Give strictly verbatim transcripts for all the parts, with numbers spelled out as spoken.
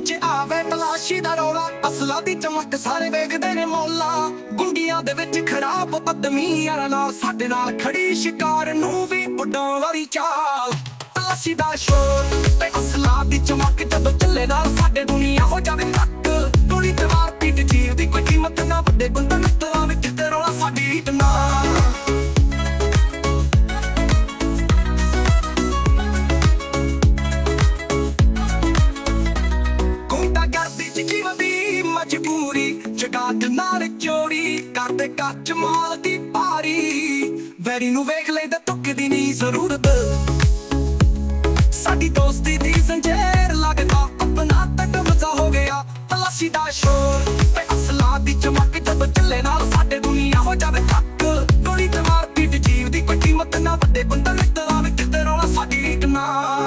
ਵਿੱਚ ਆਵੇ ਤਲਾਸ਼ੀ ਦਾ ਰੌਲਾ। ਅਸਲਾਂ ਦੀ ਚਮਕ ਸਾਰੇ ਵੇਖਦੇ ਨੇ ਮੌਲਾ। ਗੁੰਡੀਆਂ ਦੇ ਵਿੱਚ ਖਰਾਬ ਆਦਮੀ ਯਾਰਾਂ ਨਾਲ, ਸਾਡੇ ਨਾਲ ਖੜੀ ਸ਼ਿਕਾਰ ਨੂੰ ਵੀ ਉੱਡਣ ਵਾਲੀ ਚਾਲ। ਤਲਾਸ਼ੀ ਦਾ ਸ਼ੋਰ ਤੇ ਅਸਲਾਂ ਦੀ ਚਮਕ ਜਦੋਂ ਚੱਲੇ ਨਾਲ, ਸਾਡੇ ਦੁਨੀਆ ਹੋ ਜਾਵੇ ਤੱਕ। ਗੋਲੀ ਤੇ ਵਾਰ ਪੀਟ ਜੀਵ ਦੀ ਕੋਈ ਕੀਮਤ ਨਾ, ਵੱਡੇ ਬੰਦਾ ਨੱਤਲਾਂ ਵਿੱਚ ਤੇ ਰੌਲਾ ਸਾਡੀ ਰੀਤ ਨਾ। ਮਜਬੂਰੀ ਜਗਾਤ ਨਾਲ ਚੋਰੀ ਕਰਦੇ ਕੱਚ ਮਾਲ ਦੀ ਭਾਰੀ। ਵੈਰੀ ਨੂੰ ਵੇਖ ਲੈ ਤੇ ਤੁੱਕਦੀ ਨਹੀਂ ਜ਼ਰੂਰਤ, ਸਾਡੀ ਦੋਸਤੀ ਦੀ ਜ਼ੰਜੀਰ ਲੱਗਦਾ ਆਪਣਾ ਤੱਕ ਮਜ਼ਾ ਹੋ ਗਿਆ। ਤਲਾਸ਼ੀ ਦਾ ਸ਼ੋਰ ਤੇ ਅਸਲਾਂ ਦੀ ਚਮਕ ਜਦੋਂ ਚੱਲੇ ਨਾਲ, ਸਾਡੇ ਦੁਨੀਆ ਹੋ ਜਾਵੇ ਤੱਕ। ਗੋਲੀ ਤੇ ਮਾਰ ਪੀਟ ਜੀਵ ਦੀ ਕੋਈ ਕੀਮਤ ਨਾ, ਵੱਡੇ ਬੰਦਾ ਨੱਤਲਾਂ ਵਿੱਚ ਤੇ ਰੌਲਾ ਸਾਡੀ ਰੀਤ ਨਾ।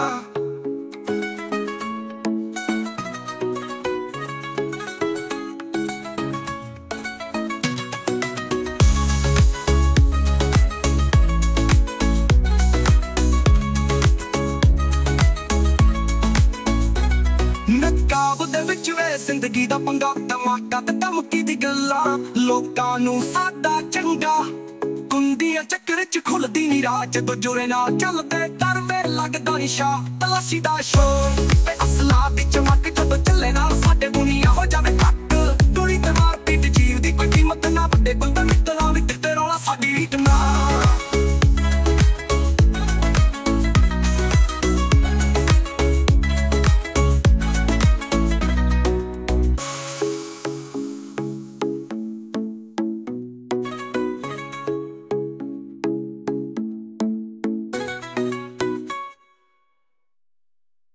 ਨਕਾਬ ਦੇ ਵਿੱਚ ਵੇ ਜ਼ਿੰਦਗੀ ਦਾ ਪੰਗਾ, ਧਮਾਕਾ ਤੇ ਧਮਕੀ ਦੀ ਗੱਲਾਂ। ਲੋਕਾਂ ਨੂੰ ਸਾਦਾ ਚੰਗਾ ਕੁੰਡੀਆਂ ਚੱਕਰ ਚ ਖੁੱਲਦੀ ਨੀ ਰਾਹ, ਜਦੋਂ ਜੋਰੇ ਨਾਲ ਚੱਲਦੇ ਤਰਵੇ ਲੱਗਦਾ ਨਿਸ਼ਾ। ਤਲਾਸ਼ੀ ਦਾ ਸ਼ੋਰ ਤੇ ਅਸਲਾਂ ਦੀ ਚਮਕ ਜਦੋਂ ਚੱਲੇ ਨਾਲ, ਸਾਡੇ ਦੁਨੀਆ ਹੋ ਜਾਵੇ ਤੱਕ।